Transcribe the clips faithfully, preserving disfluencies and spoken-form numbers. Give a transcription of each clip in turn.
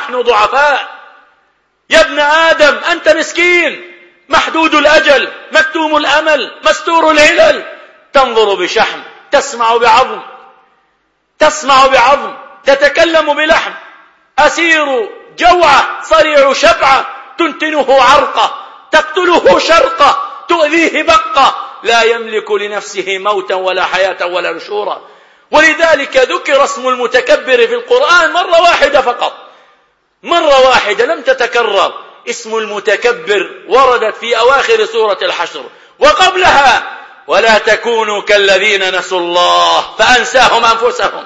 نحن ضعفاء. يا ابن آدم أنت مسكين، محدود الأجل، مكتوم الأمل، مستور العلل، تنظر بشحم، تسمع بعظم، تسمع بعظم، تتكلم بلحم، أسير جوعة، صريع شبعة، تنتنه عرقة، تقتله شرقة، تؤذيه بقة، لا يملك لنفسه موتا ولا حياة ولا نشورا. ولذلك ذكر اسم المتكبر في القرآن مرة واحدة فقط، مرة واحدة لم تتكرر. اسم المتكبر وردت في أواخر سورة الحشر، وقبلها ولا تكونوا كالذين نسوا الله فأنساهم أنفسهم،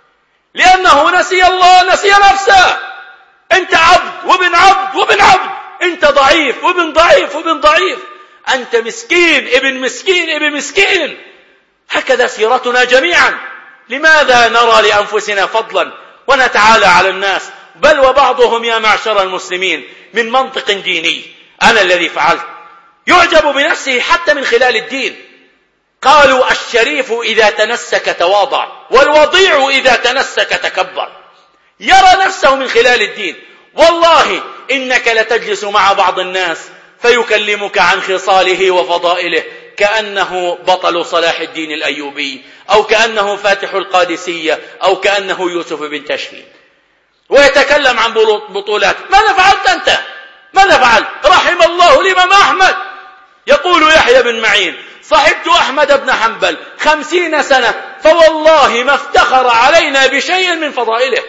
لأنه نسي الله نسي نفسه. أنت عبد وابن عبد وابن عبد، أنت ضعيف وابن ضعيف وابن ضعيف، أنت مسكين ابن مسكين ابن مسكين. هكذا سيرتنا جميعا. لماذا نرى لأنفسنا فضلا ونتعالى على الناس؟ بل وبعضهم يا معشر المسلمين من منطق ديني، أنا الذي فعلت، يعجب بنفسه حتى من خلال الدين. قالوا الشريف إذا تنسك تواضع، والوضيع إذا تنسك تكبر. يرى نفسه من خلال الدين. والله إنك لتجلس مع بعض الناس فيكلمك عن خصاله وفضائله كأنه بطل صلاح الدين الأيوبي، أو كأنه فاتح القادسية، أو كأنه يوسف بن تشفين، ويتكلم عن بطولات. ماذا فعلت أنت؟ ماذا فعلت؟ رحم الله الإمام أحمد. يقول يحيى بن معين صحبت أحمد بن حنبل خمسين سنة فوالله ما افتخر علينا بشيء من فضائله،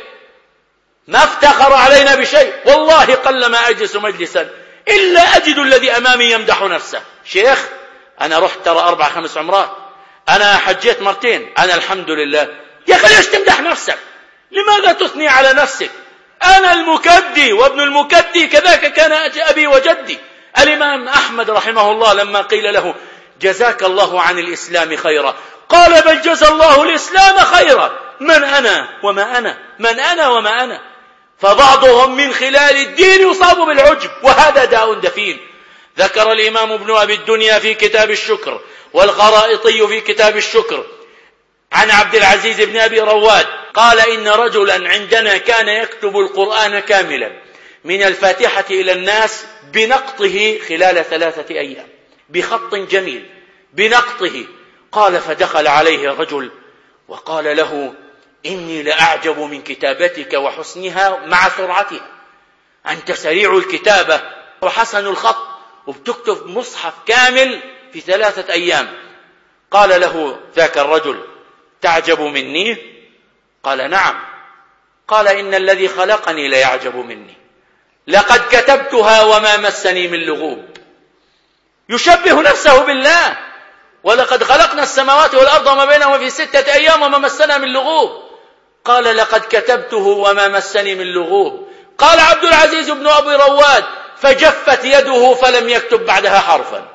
ما افتخر علينا بشيء. والله قلما أجلس مجلسا إلا أجد الذي أمامي يمدح نفسه. شيخ أنا رحت ترى أربع خمس عمرات، أنا حجيت مرتين، أنا الحمد لله. يا أخي ليش تمدح نفسك؟ لماذا تثني على نفسك؟ أنا المكدي وابن المكدي، كذاك كان أبي وجدي. الإمام أحمد رحمه الله لما قيل له جزاك الله عن الإسلام خيرا، قال بل جزى الله الإسلام خيرا. من أنا وما أنا، من أنا وما أنا. فبعضهم من خلال الدين يصاب بالعجب، وهذا داء دفين. ذكر الإمام ابن أبي الدنيا في كتاب الشكر، والغرائطي في كتاب الشكر، عن عبد العزيز بن أبي رواد قال إن رجلا عندنا كان يكتب القرآن كاملا من الفاتحة إلى الناس بنقطه خلال ثلاثة أيام، بخط جميل بنقطه. قال فدخل عليه رجل وقال له إني لأعجب من كتابتك وحسنها مع سرعتها، أنت سريع الكتابة وحسن الخط، وبتكتب مصحف كامل في ثلاثة أيام. قال له ذاك الرجل تعجب مني؟ قال نعم. قال إن الذي خلقني ليعجب مني، لقد كتبتها وما مسني من لغوب. يشبه نفسه بالله، ولقد خلقنا السماوات والأرض وما بينهما في ستة أيام وما مسنا من لغوب. قال لقد كتبته وما مسني من لغوب. قال عبد العزيز بن أبي رواد فجفت يده فلم يكتب بعدها حرفا،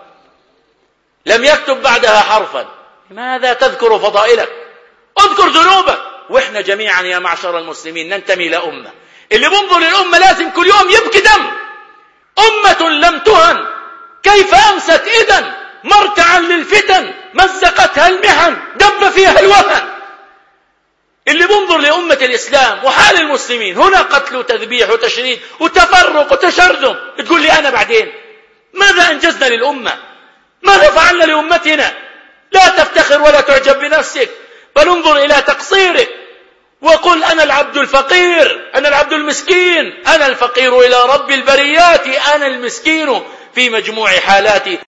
لم يكتب بعدها حرفا. ماذا تذكر فضائلك؟ اذكر ذنوبك. وإحنا جميعا يا معشر المسلمين ننتمي إلى أمة، اللي بنظر للأمة لازم كل يوم يبكي دم. أمة لم تهن، كيف أمست إذن مرتعا للفتن، مزقتها المحن، دب فيها الوهن. اللي بنظر لأمة الإسلام وحال المسلمين، هنا قتل وتذبيح وتشريد وتفرق وتشرذم، تقول لي أنا بعدين ماذا أنجزنا للأمة؟ ماذا فعلنا لأمتنا؟ لا تفتخر ولا تعجب بنفسك، بل انظر إلى تقصيرك وقل أنا العبد الفقير، أنا العبد المسكين، أنا الفقير إلى رب البريات، أنا المسكين في مجموع حالاتي.